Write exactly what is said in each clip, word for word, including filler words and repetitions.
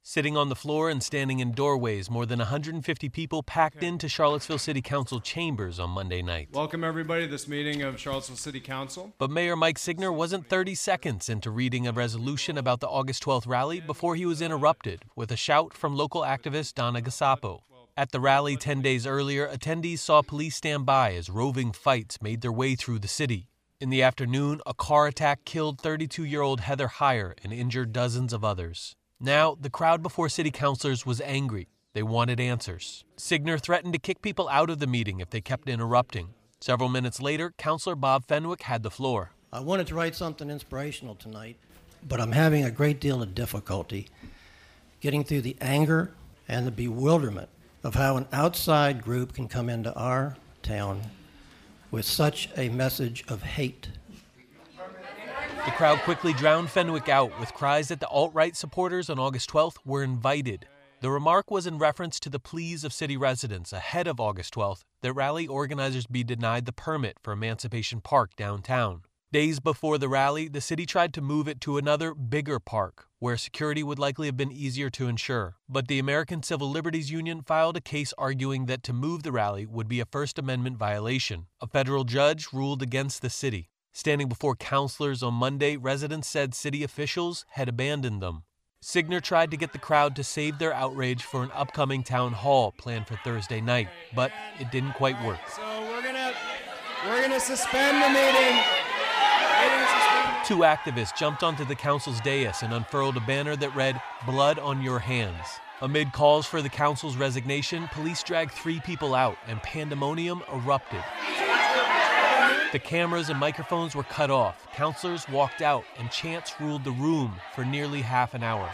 Sitting on the floor and standing in doorways, more than one hundred fifty people packed into Charlottesville City Council chambers on Monday night. Welcome, everybody, to this meeting of Charlottesville City Council. But Mayor Mike Signer wasn't thirty seconds into reading a resolution about the August twelfth rally before he was interrupted with a shout from local activist Donna Gasapo. At the rally ten days earlier, attendees saw police stand by as roving fights made their way through the city. In the afternoon, a car attack killed thirty-two-year-old Heather Heyer and injured dozens of others. Now, the crowd before city councilors was angry. They wanted answers. Signer threatened to kick people out of the meeting if they kept interrupting. Several minutes later, Councilor Bob Fenwick had the floor. I wanted to write something inspirational tonight, but I'm having a great deal of difficulty getting through the anger and the bewilderment of how an outside group can come into our town with such a message of hate. The crowd quickly drowned Fenwick out with cries that the alt-right supporters on August twelfth were invited. The remark was in reference to the pleas of city residents ahead of August twelfth that rally organizers be denied the permit for Emancipation Park downtown. Days before the rally, the city tried to move it to another, bigger park, where security would likely have been easier to ensure. But the American Civil Liberties Union filed a case arguing that to move the rally would be a First Amendment violation. A federal judge ruled against the city. Standing before councilors on Monday, residents said city officials had abandoned them. Signer tried to get the crowd to save their outrage for an upcoming town hall planned for Thursday night, but it didn't quite work. So we're gonna we're gonna suspend the meeting. Two activists jumped onto the council's dais and unfurled a banner that read, "Blood on your hands." Amid calls for the council's resignation, police dragged three people out and pandemonium erupted. The cameras and microphones were cut off, councilors walked out, and chants ruled the room for nearly half an hour.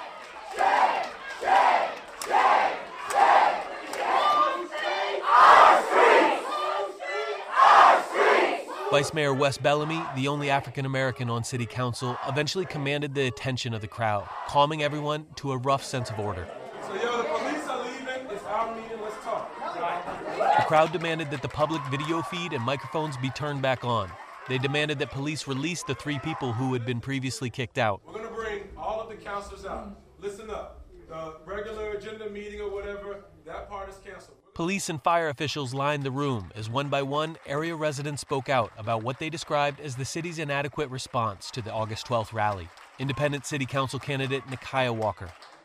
Vice Mayor Wes Bellamy, the only African-American on city council, eventually commanded the attention of the crowd, calming everyone to a rough sense of order. So, yo, the police are leaving. It's our meeting. Let's talk. The crowd demanded that the public video feed and microphones be turned back on. They demanded that police release the three people who had been previously kicked out. We're going to bring all of the councilors out. Listen up. The regular agenda meeting or whatever, that part is canceled. Police and fire officials lined the room as one by one, area residents spoke out about what they described as the city's inadequate response to the August twelfth rally. Independent city council candidate Nikia Walker.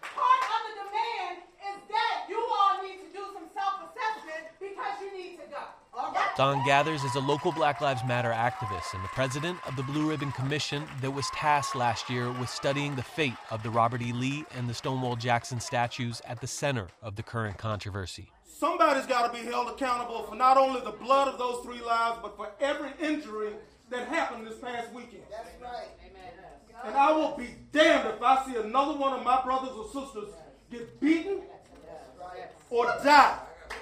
Don Gathers is a local Black Lives Matter activist and the president of the Blue Ribbon Commission that was tasked last year with studying the fate of the Robert E. Lee and the Stonewall Jackson statues at the center of the current controversy. Somebody's got to be held accountable for not only the blood of those three lives, but for every injury that happened this past weekend. That's right. Amen. And I will be damned if I see another one of my brothers or sisters get beaten or die.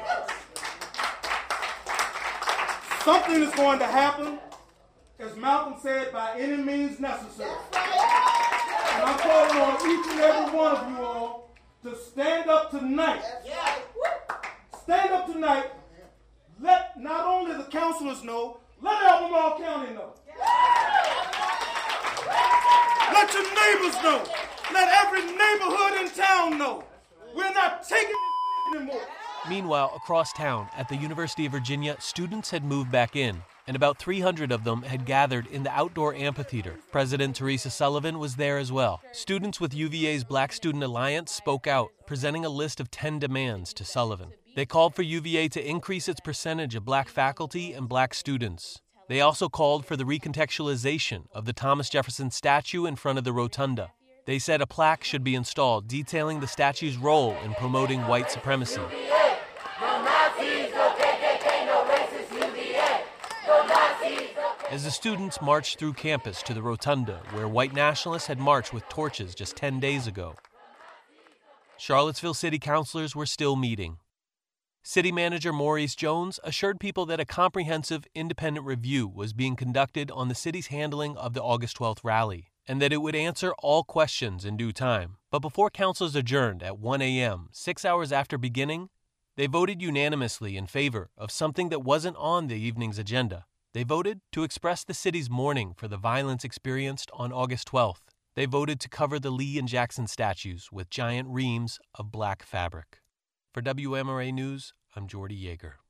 Something is going to happen, as Malcolm said, by any means necessary. And I'm calling on each and every one of you all to stand up tonight. Stand up tonight. Let not only the councilors know, let Albemarle County know. Let your neighbors know. Let every neighborhood in town know. We're not taking this anymore. Meanwhile, across town, at the University of Virginia, students had moved back in, and about three hundred of them had gathered in the outdoor amphitheater. President Teresa Sullivan was there as well. Students with U V A's Black Student Alliance spoke out, presenting a list of ten demands to Sullivan. They called for U V A to increase its percentage of black faculty and black students. They also called for the recontextualization of the Thomas Jefferson statue in front of the rotunda. They said a plaque should be installed detailing the statue's role in promoting white supremacy. As the students marched through campus to the rotunda, where white nationalists had marched with torches just ten days ago, Charlottesville city councilors were still meeting. City manager Maurice Jones assured people that a comprehensive, independent review was being conducted on the city's handling of the August twelfth rally, and that it would answer all questions in due time. But before councilors adjourned at one a.m., six hours after beginning, they voted unanimously in favor of something that wasn't on the evening's agenda. They voted to express the city's mourning for the violence experienced on August twelfth. They voted to cover the Lee and Jackson statues with giant reams of black fabric. For W M R A News, I'm Jordy Yeager.